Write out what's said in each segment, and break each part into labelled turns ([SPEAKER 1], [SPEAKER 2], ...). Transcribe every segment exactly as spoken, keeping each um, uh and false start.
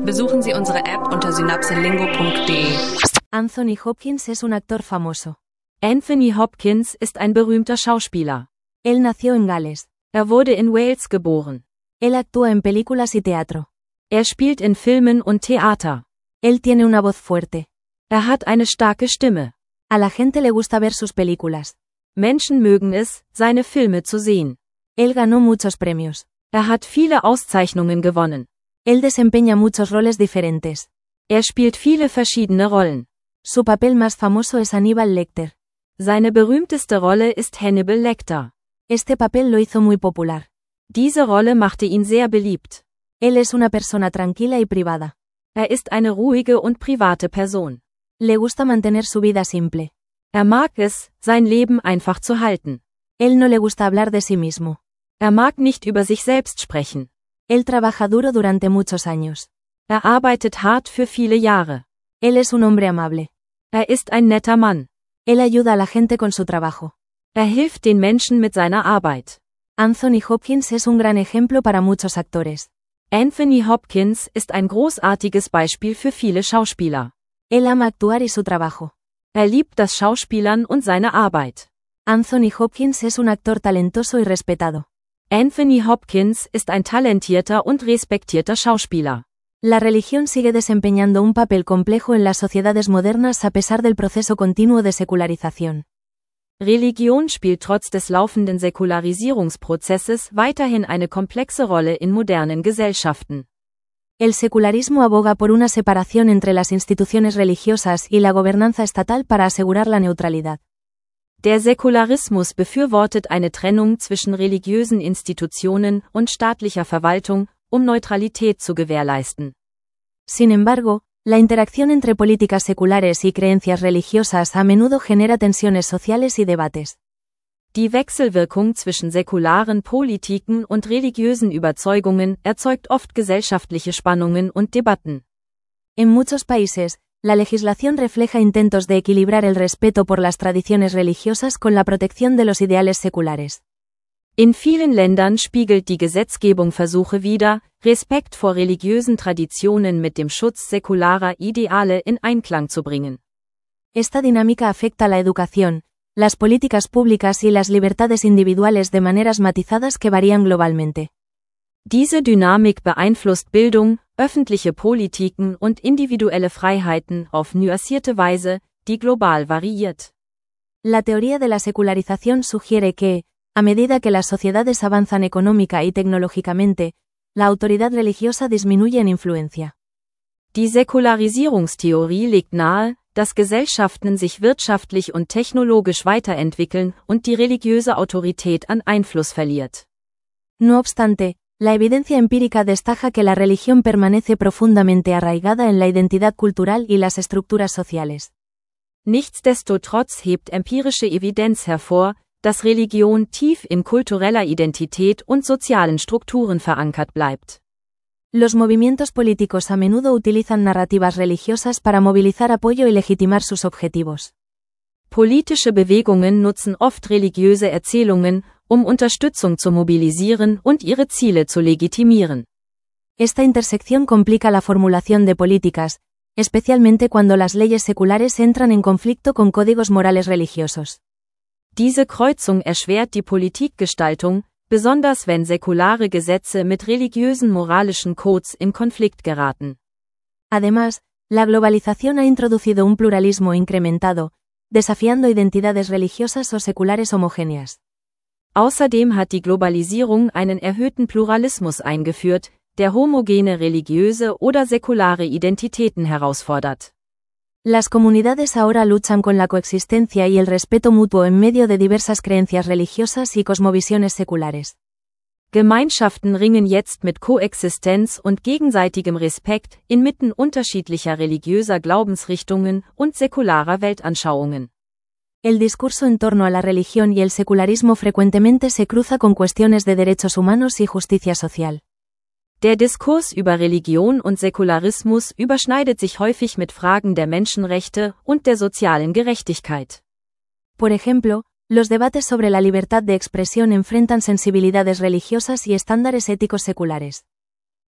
[SPEAKER 1] Besuchen Sie unsere App unter synapselingo punkt de.
[SPEAKER 2] Anthony Hopkins es un actor famoso.
[SPEAKER 3] Anthony Hopkins ist ein berühmter Schauspieler.
[SPEAKER 2] Él nació en Gales.
[SPEAKER 3] Er wurde in Wales geboren.
[SPEAKER 2] Él actúa en películas y teatro.
[SPEAKER 3] Er spielt in Filmen und Theater.
[SPEAKER 2] Él tiene una voz fuerte.
[SPEAKER 3] Er hat eine starke Stimme.
[SPEAKER 2] A la gente le gusta ver sus películas.
[SPEAKER 3] Menschen mögen es, seine Filme zu sehen.
[SPEAKER 2] Él ganó muchos premios.
[SPEAKER 3] Er hat viele Auszeichnungen gewonnen.
[SPEAKER 2] Él desempeña muchos roles diferentes.
[SPEAKER 3] Er spielt viele verschiedene Rollen.
[SPEAKER 2] Su papel más famoso es Hannibal Lecter.
[SPEAKER 3] Seine berühmteste Rolle ist Hannibal Lecter.
[SPEAKER 2] Este papel lo hizo muy popular.
[SPEAKER 3] Diese Rolle machte ihn sehr beliebt.
[SPEAKER 2] Él es una persona tranquila y privada.
[SPEAKER 3] Er ist eine ruhige und private Person.
[SPEAKER 2] Le gusta mantener su vida simple.
[SPEAKER 3] Er mag es, sein Leben einfach zu halten.
[SPEAKER 2] Él no le gusta hablar de sí mismo.
[SPEAKER 3] Er mag nicht über sich selbst sprechen.
[SPEAKER 2] Él trabaja duro durante muchos años.
[SPEAKER 3] Er arbeitet hart für viele Jahre.
[SPEAKER 2] Él es un hombre amable.
[SPEAKER 3] Er ist ein netter Mann.
[SPEAKER 2] Él ayuda a la gente con su trabajo.
[SPEAKER 3] Er hilft den Menschen mit seiner Arbeit.
[SPEAKER 2] Anthony Hopkins es un gran ejemplo para muchos actores.
[SPEAKER 3] Anthony Hopkins ist ein großartiges Beispiel für viele Schauspieler.
[SPEAKER 2] Él ama actuar y su trabajo.
[SPEAKER 3] Er liebt das Schauspielern und seine Arbeit.
[SPEAKER 2] Anthony Hopkins es un actor talentoso y respetado.
[SPEAKER 3] Anthony Hopkins ist ein talentierter und respektierter Schauspieler.
[SPEAKER 2] La religión sigue desempeñando un papel complejo en las sociedades modernas a pesar del proceso continuo de secularización.
[SPEAKER 3] Religion spielt trotz des laufenden Säkularisierungsprozesses weiterhin eine komplexe Rolle in modernen Gesellschaften.
[SPEAKER 2] El secularismo aboga por una separación entre las instituciones religiosas y la gobernanza estatal para asegurar la neutralidad.
[SPEAKER 3] Der Säkularismus befürwortet eine Trennung zwischen religiösen Institutionen und staatlicher Verwaltung, um Neutralität zu gewährleisten.
[SPEAKER 2] Sin embargo, la interacción entre políticas seculares y creencias religiosas a menudo genera tensiones sociales y debates.
[SPEAKER 3] Die Wechselwirkung zwischen säkularen Politiken und religiösen Überzeugungen erzeugt oft gesellschaftliche Spannungen und Debatten.
[SPEAKER 2] En muchos países, la legislación refleja intentos de equilibrar el respeto por las tradiciones religiosas con la protección de los ideales seculares.
[SPEAKER 3] In vielen Ländern spiegelt die Gesetzgebung Versuche wider, Respekt vor religiösen Traditionen mit dem Schutz säkularer Ideale in Einklang zu bringen.
[SPEAKER 2] Esta dinámica afecta la educación, las políticas públicas y las libertades individuales de maneras matizadas que varían globalmente.
[SPEAKER 3] Diese Dynamik beeinflusst Bildung, öffentliche Politiken und individuelle Freiheiten auf nuancierte Weise, die global variiert.
[SPEAKER 2] La teoría de la secularización sugiere que, a medida que las sociedades avanzan económica y tecnológicamente, la autoridad religiosa disminuye en influencia.
[SPEAKER 3] Die Säkularisierungstheorie legt nahe, dass Gesellschaften sich wirtschaftlich und technologisch weiterentwickeln und die religiöse Autorität an Einfluss verliert.
[SPEAKER 2] No obstante, la evidencia empírica destaca que la religión permanece profundamente arraigada en la identidad cultural y las estructuras sociales.
[SPEAKER 3] Nichtsdestotrotz hebt empirische Evidenz hervor, dass Religion tief in kultureller Identität und sozialen Strukturen verankert bleibt.
[SPEAKER 2] Los movimientos políticos a menudo utilizan narrativas religiosas para movilizar apoyo y legitimar sus objetivos.
[SPEAKER 3] Politische Bewegungen nutzen oft religiöse Erzählungen, um Unterstützung zu mobilisieren und ihre Ziele zu legitimieren.
[SPEAKER 2] Esta intersección complica la formulación de políticas, especialmente cuando las leyes seculares entran en conflicto con códigos morales religiosos.
[SPEAKER 3] Diese Kreuzung erschwert die Politikgestaltung, besonders wenn säkulare Gesetze mit religiösen moralischen Codes in Konflikt geraten.
[SPEAKER 2] Además, la globalización ha introducido un pluralismo incrementado, desafiando identidades religiosas o seculares homogéneas.
[SPEAKER 3] Außerdem hat die Globalisierung einen erhöhten Pluralismus eingeführt, der homogene religiöse oder säkulare Identitäten herausfordert.
[SPEAKER 2] Las comunidades ahora luchan con la coexistencia y el respeto mutuo en medio de diversas creencias religiosas y cosmovisiones seculares.
[SPEAKER 3] Gemeinschaften ringen jetzt mit Koexistenz und gegenseitigem Respekt inmitten unterschiedlicher religiöser Glaubensrichtungen und säkularer Weltanschauungen.
[SPEAKER 2] El discurso en torno a la religión y el secularismo frecuentemente se cruza con cuestiones de derechos humanos y justicia social.
[SPEAKER 3] Der Diskurs über Religion und Säkularismus überschneidet sich häufig mit Fragen der Menschenrechte und der sozialen Gerechtigkeit.
[SPEAKER 2] Por ejemplo, los debates sobre la libertad de expresión enfrentan sensibilidades religiosas y estándares éticos seculares.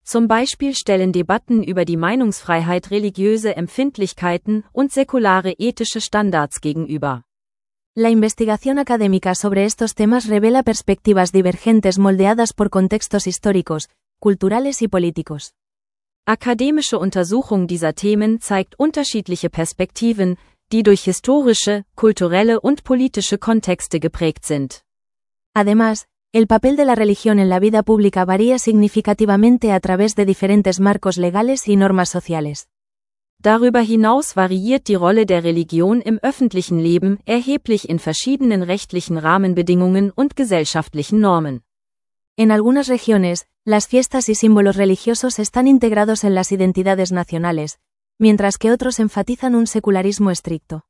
[SPEAKER 3] Zum Beispiel stellen Debatten über die Meinungsfreiheit religiöse Empfindlichkeiten und säkulare ethische Standards gegenüber.
[SPEAKER 2] La investigación académica sobre estos temas revela perspectivas divergentes moldeadas por contextos históricos, culturales y políticos.
[SPEAKER 3] Akademische Untersuchung dieser Themen zeigt unterschiedliche Perspektiven, die durch historische, kulturelle und politische Kontexte geprägt sind.
[SPEAKER 2] Además, el papel de la religión en la vida pública varía significativamente a través de diferentes marcos legales y normas sociales.
[SPEAKER 3] Darüber hinaus variiert die Rolle der Religion im öffentlichen Leben erheblich in verschiedenen rechtlichen Rahmenbedingungen und gesellschaftlichen Normen.
[SPEAKER 2] En algunas regiones, las fiestas y símbolos religiosos están integrados en las identidades nacionales, mientras que otros enfatizan un secularismo estricto.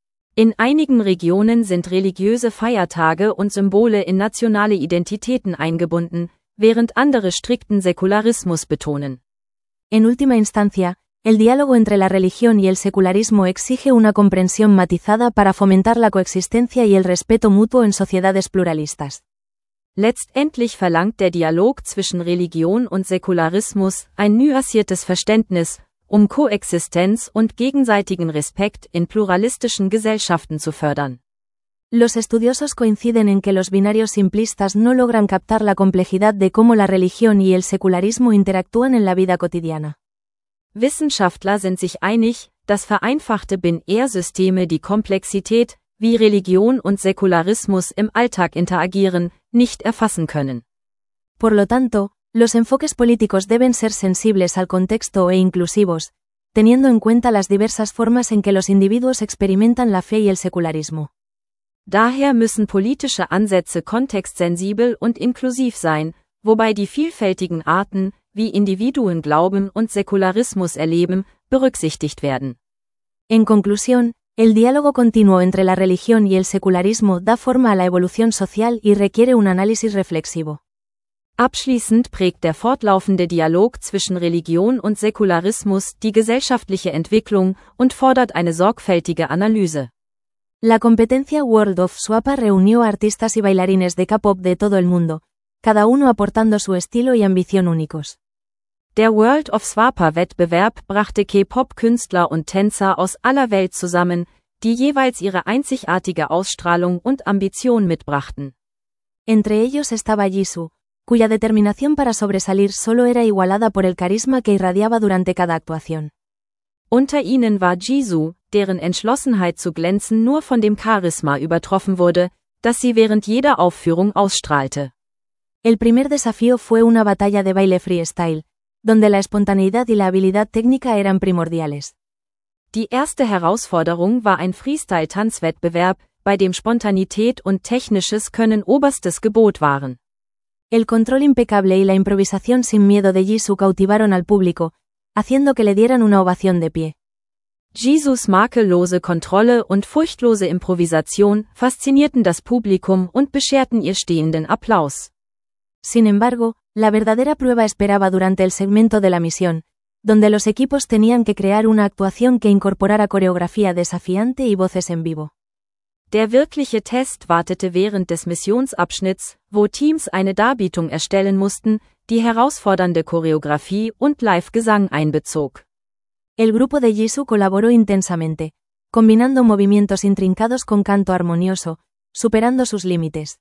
[SPEAKER 3] In einigen Regionen sind religiöse Feiertage und Symbole in nationale Identitäten eingebunden, während andere strikten Säkularismus betonen.
[SPEAKER 2] En última instancia, el diálogo entre la religión y el secularismo exige una comprensión matizada para fomentar la coexistencia y el respeto mutuo en sociedades pluralistas.
[SPEAKER 3] Letztendlich verlangt der Dialog zwischen Religion und Säkularismus ein nuanciertes Verständnis, um Koexistenz und gegenseitigen Respekt in pluralistischen Gesellschaften zu fördern.
[SPEAKER 2] Los estudiosos coinciden en que los binarios simplistas no logran captar la complejidad de cómo la religión y el secularismo interactúan en la vida cotidiana.
[SPEAKER 3] Wissenschaftler sind sich einig, dass vereinfachte Binärsysteme die Komplexität, wie Religion und Säkularismus im Alltag interagieren, nicht erfassen können.
[SPEAKER 2] Por lo tanto, los enfoques políticos deben ser sensibles al contexto e inclusivos, teniendo en cuenta las diversas formas en que los individuos experimentan la fe y el secularismo.
[SPEAKER 3] Daher müssen politische Ansätze kontextsensibel und inklusiv sein, wobei die vielfältigen Arten, wie Individuen glauben und Säkularismus erleben, berücksichtigt werden.
[SPEAKER 2] En conclusión, el diálogo continuo entre la religión y el secularismo da forma a la evolución social y requiere un análisis reflexivo.
[SPEAKER 3] Abschließend prägt der fortlaufende Dialog zwischen Religion und Säkularismus die gesellschaftliche Entwicklung und fordert eine sorgfältige Analyse.
[SPEAKER 2] La competencia World of Swapa reunió a artistas y bailarines de K-pop de todo el mundo, cada uno aportando su estilo y ambición únicos.
[SPEAKER 3] Der World of Swapa-Wettbewerb brachte K-Pop-Künstler und Tänzer aus aller Welt zusammen, die jeweils ihre einzigartige Ausstrahlung und Ambition mitbrachten.
[SPEAKER 2] Entre ellos estaba Jisoo, cuya determinación para sobresalir solo era igualada por el carisma que irradiaba durante cada actuación.
[SPEAKER 3] Unter ihnen war Jisoo, deren Entschlossenheit zu glänzen nur von dem Charisma übertroffen wurde, das sie während jeder Aufführung ausstrahlte.
[SPEAKER 2] El primer desafío fue una batalla de baile freestyle, donde la espontaneidad y la habilidad técnica eran primordiales.
[SPEAKER 3] Die erste Herausforderung war ein Freestyle-Tanzwettbewerb, bei dem Spontanität und technisches Können oberstes Gebot waren.
[SPEAKER 2] El control impecable y la improvisación sin miedo de Jisoo cautivaron al público, haciendo que le dieran una ovación de pie.
[SPEAKER 3] Jisoos makellose Kontrolle und furchtlose Improvisation faszinierten das Publikum und bescherten ihr stehenden Applaus.
[SPEAKER 2] Sin embargo, la verdadera prueba esperaba durante el segmento de la misión, donde los equipos tenían que crear una actuación que incorporara coreografía desafiante y voces en vivo.
[SPEAKER 3] Der wirkliche Test wartete während des Missionsabschnitts, wo Teams eine Darbietung erstellen mussten, die herausfordernde Choreografie und Live-Gesang einbezog.
[SPEAKER 2] El grupo de Jisoo colaboró intensamente, combinando movimientos intrincados con canto armonioso, superando sus límites.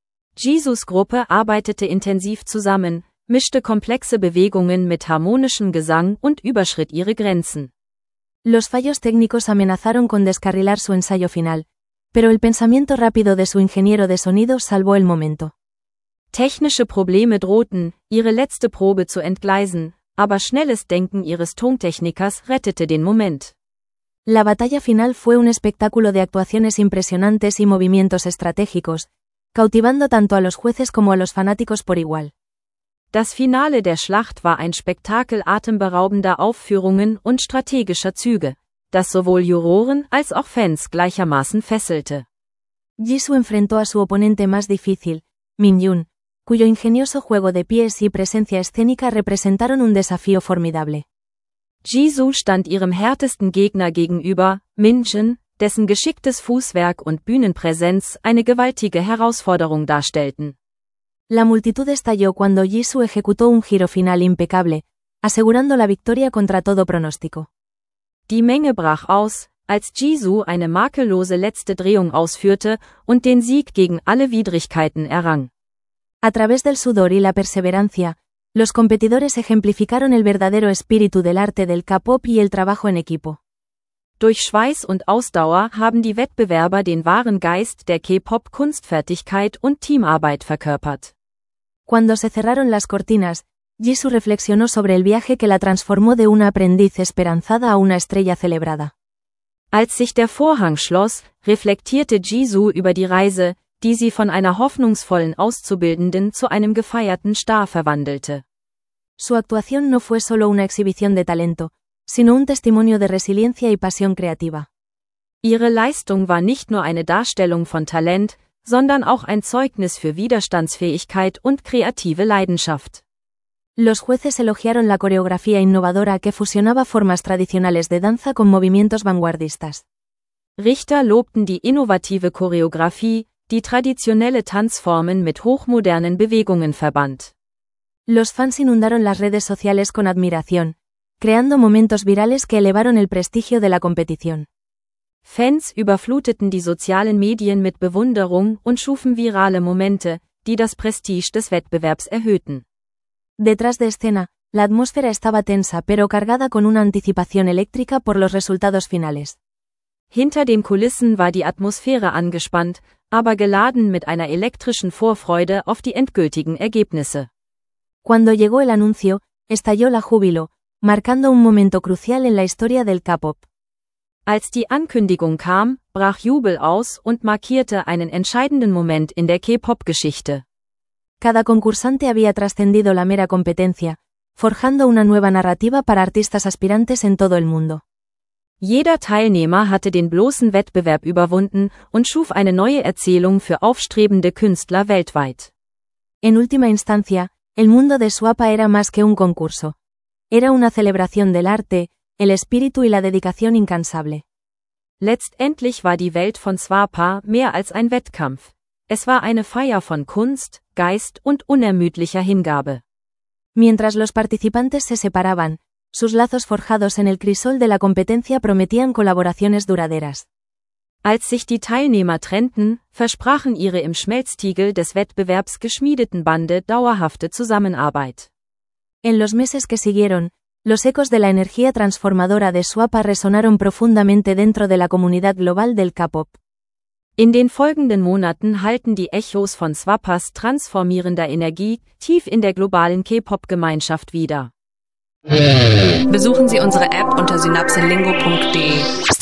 [SPEAKER 3] Jisoos Gruppe arbeitete intensiv zusammen, mischte komplexe Bewegungen mit harmonischem Gesang und überschritt ihre Grenzen.
[SPEAKER 2] Los fallos técnicos amenazaron con descarrilar su ensayo final, pero el pensamiento rápido de su ingeniero de sonido salvó el momento.
[SPEAKER 3] Technische Probleme drohten, ihre letzte Probe zu entgleisen, aber schnelles Denken ihres Tontechnikers rettete den Moment.
[SPEAKER 2] La batalla final fue un espectáculo de actuaciones impresionantes y movimientos estratégicos, cautivando tanto a los jueces como a los fanáticos por igual.
[SPEAKER 3] Das Finale der Schlacht war ein Spektakel atemberaubender Aufführungen und strategischer Züge, das sowohl Juroren als auch Fans gleichermaßen fesselte.
[SPEAKER 2] Jisoo enfrentó a su oponente más difícil, Minhyun, cuyo ingenioso juego de pies y presencia escénica representaron un desafío formidable.
[SPEAKER 3] Jisoo stand ihrem härtesten Gegner gegenüber, Minhyun, dessen geschicktes Fußwerk und Bühnenpräsenz eine gewaltige Herausforderung darstellten.
[SPEAKER 2] La multitud estalló cuando Jisoo ejecutó un giro final impecable, asegurando la victoria contra todo pronóstico.
[SPEAKER 3] Die Menge brach aus, als Jisoo eine makellose letzte Drehung ausführte und den Sieg gegen alle Widrigkeiten errang.
[SPEAKER 2] A través del sudor y la perseverancia, los competidores ejemplificaron el verdadero espíritu del arte del K-pop y el trabajo en equipo.
[SPEAKER 3] Durch Schweiß und Ausdauer haben die Wettbewerber den wahren Geist der K-Pop-Kunstfertigkeit und Teamarbeit verkörpert.
[SPEAKER 2] Cuando se cerraron las cortinas, Jisoo reflexionó sobre el viaje que la transformó de una aprendiz esperanzada a una estrella celebrada.
[SPEAKER 3] Als sich der Vorhang schloss, reflektierte Jisoo über die Reise, die sie von einer hoffnungsvollen Auszubildenden zu einem gefeierten Star verwandelte.
[SPEAKER 2] Su actuación no fue solo una exhibición de talento, sino un testimonio de resiliencia y pasión creativa.
[SPEAKER 3] Ihre Leistung war nicht nur eine Darstellung von Talent, sondern auch ein Zeugnis für Widerstandsfähigkeit und kreative Leidenschaft.
[SPEAKER 2] Los jueces elogiaron la coreografía innovadora que fusionaba formas tradicionales de danza con movimientos vanguardistas.
[SPEAKER 3] Richter lobten die innovative Choreografie, die traditionelle Tanzformen mit hochmodernen Bewegungen verband.
[SPEAKER 2] Los fans inundaron las redes sociales con admiración, creando momentos virales que elevaron el prestigio de la competición.
[SPEAKER 3] Fans überfluteten die sozialen Medien mit Bewunderung und schufen virale Momente, die das Prestige des Wettbewerbs erhöhten.
[SPEAKER 2] Detrás de escena, la atmósfera estaba tensa pero cargada con una anticipación eléctrica por los resultados finales.
[SPEAKER 3] Hinter den Kulissen war die Atmosphäre angespannt, aber geladen mit einer elektrischen Vorfreude auf die endgültigen Ergebnisse.
[SPEAKER 2] Cuando llegó el anuncio, estalló la júbilo, marcando un momento crucial en la historia del K-pop.
[SPEAKER 3] Als die Ankündigung kam, brach Jubel aus und markierte einen entscheidenden Moment in der K-Pop-Geschichte.
[SPEAKER 2] Cada concursante había trascendido la mera competencia, forjando una nueva narrativa para artistas aspirantes en todo el mundo.
[SPEAKER 3] Jeder Teilnehmer hatte den bloßen Wettbewerb überwunden und schuf eine neue Erzählung für aufstrebende Künstler weltweit.
[SPEAKER 2] En última instancia, el mundo de SWAPA era más que un concurso. Era una celebración del arte, el espíritu y la dedicación incansable.
[SPEAKER 3] Letztendlich war die Welt von SWAPA mehr als ein Wettkampf. Es war eine Feier von Kunst, Geist und unermüdlicher Hingabe.
[SPEAKER 2] Mientras los participantes se separaban, sus lazos forjados en el crisol de la competencia prometían colaboraciones duraderas.
[SPEAKER 3] Als sich die Teilnehmer trennten, versprachen ihre im Schmelztiegel des Wettbewerbs geschmiedeten Bande dauerhafte Zusammenarbeit.
[SPEAKER 2] En los meses que siguieron, los ecos de la energía transformadora de SWAPA resonaron profundamente dentro de la comunidad global del K-pop.
[SPEAKER 3] In den folgenden Monaten hallten die Echos von SWAPAs transformierender Energie tief in der globalen K-Pop-Gemeinschaft wider.
[SPEAKER 1] Besuchen Sie unsere App unter synapselingo punkt de.